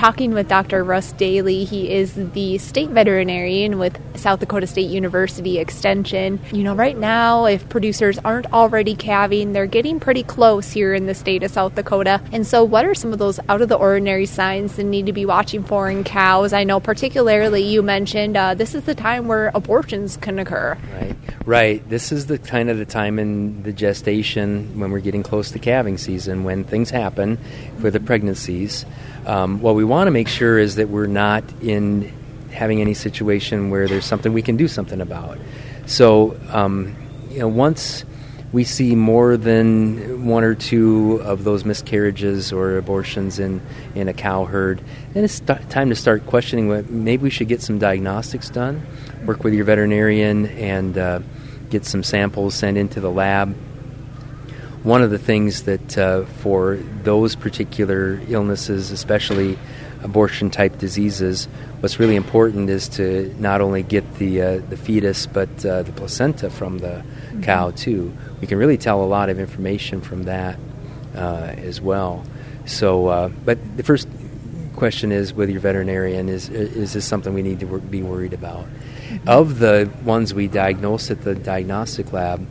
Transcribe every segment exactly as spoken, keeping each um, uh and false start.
talking with Doctor Russ Daly. He is the state veterinarian with South Dakota State University Extension. You know, right now, if producers aren't already calving, they're getting pretty close here in the state of South Dakota. And so what are some of those out-of-the-ordinary signs that need to be watching for in cows? I know particularly you mentioned uh, this is the time where abortions can occur. Right, right. This is the kind of the time in the gestation when we're getting close to calving season, when things happen for the pregnancies. Um, what we want to make sure is that we're not in having any situation where there's something we can do something about. So, um, you know, once we see more than one or two of those miscarriages or abortions in, in a cow herd, then it's st- time to start questioning what maybe we should get some diagnostics done, work with your veterinarian, and uh, get some samples sent into the lab. One of the things that uh, for those particular illnesses, especially abortion-type diseases, what's really important is to not only get the uh, the fetus but uh, the placenta from the mm-hmm. cow too. We can really tell a lot of information from that uh, as well. So, uh, but the first question is with your veterinarian: is is this something we need to be worried about? Mm-hmm. Of the ones we diagnose at the diagnostic lab,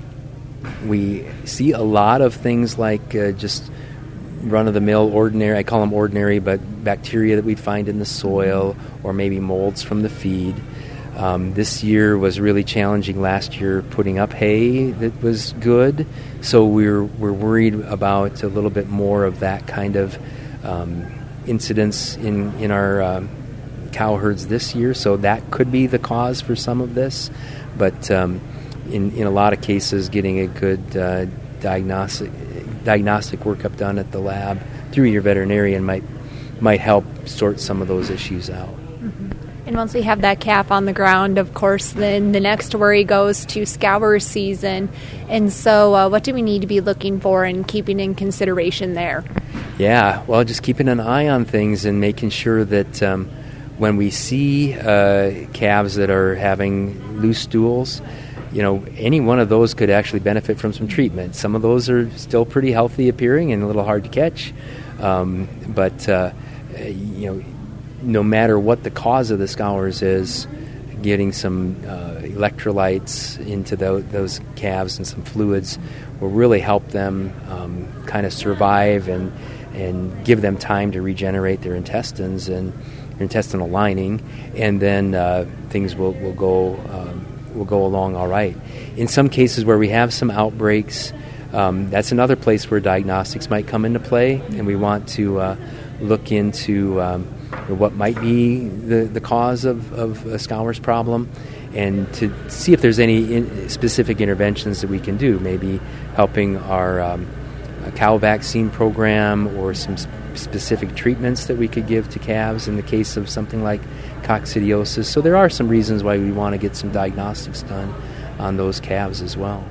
we see a lot of things like uh, just run-of-the-mill, ordinary, I call them ordinary, but bacteria that we'd find in the soil or maybe molds from the feed. Um, this year was really challenging. Last year, putting up hay that was good. So we're we're worried about a little bit more of that kind of um, incidence in, in our um, cow herds this year. So that could be the cause for some of this. But um, in, in a lot of cases, getting a good uh, diagnostic diagnostic workup done at the lab through your veterinarian might might help sort some of those issues out. Mm-hmm. And once we have that calf on the ground, of course, then the next worry goes to scour season. And so uh, what do we need to be looking for and keeping in consideration there? Yeah, well, just keeping an eye on things and making sure that um, when we see uh, calves that are having loose stools, you know, any one of those could actually benefit from some treatment. Some of those are still pretty healthy appearing and a little hard to catch. Um, but, uh, you know, no matter what the cause of the scours is, getting some uh, electrolytes into the, those calves and some fluids will really help them um, kind of survive and, and give them time to regenerate their intestines and their intestinal lining. And then uh, things will, will go... Um, will go along all right. In some cases where we have some outbreaks, um, that's another place where diagnostics might come into play, and we want to uh, look into um, what might be the, the cause of, of a scours problem and to see if there's any in specific interventions that we can do, maybe helping our um, cow vaccine program or some sp- specific treatments that we could give to calves in the case of something like coccidiosis. So there are some reasons why we want to get some diagnostics done on those calves as well.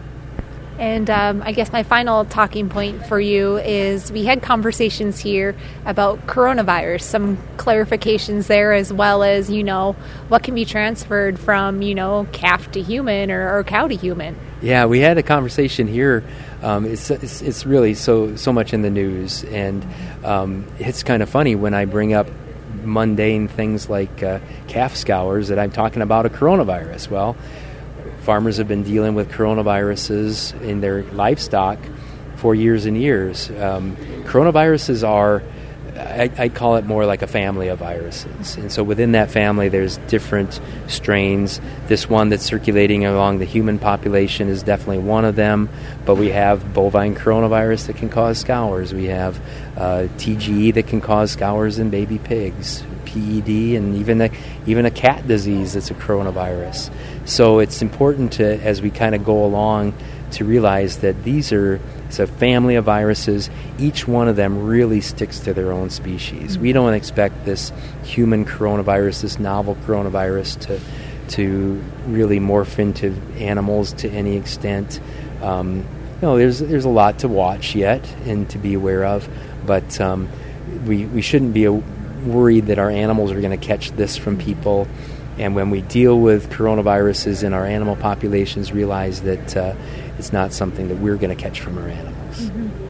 And um, I guess my final talking point for you is we had conversations here about coronavirus, some clarifications there, as well as, you know, what can be transferred from, you know, calf to human or, or cow to human. Yeah, we had a conversation here. Um, it's, it's it's really so so much in the news, and um, it's kind of funny when I bring up mundane things like uh, calf scours that I'm talking about a coronavirus. Well, farmers have been dealing with coronaviruses in their livestock for years and years. Um, coronaviruses are, I, I call it more like a family of viruses. And so within that family, there's different strains. This one that's circulating along the human population is definitely one of them. But we have bovine coronavirus that can cause scours. We have uh, T G E that can cause scours in baby pigs, P E D, and even a, even a cat disease that's a coronavirus. So it's important to, as we kind of go along, to realize that these are it's a family of viruses. Each one of them really sticks to their own species. We don't expect this human coronavirus, this novel coronavirus, to to really morph into animals to any extent. Um, you know, there's there's a lot to watch yet and to be aware of, but um, we we shouldn't be a, worried that our animals are going to catch this from people. And when we deal with coronaviruses in our animal populations, realize that uh, it's not something that we're going to catch from our animals. Mm-hmm.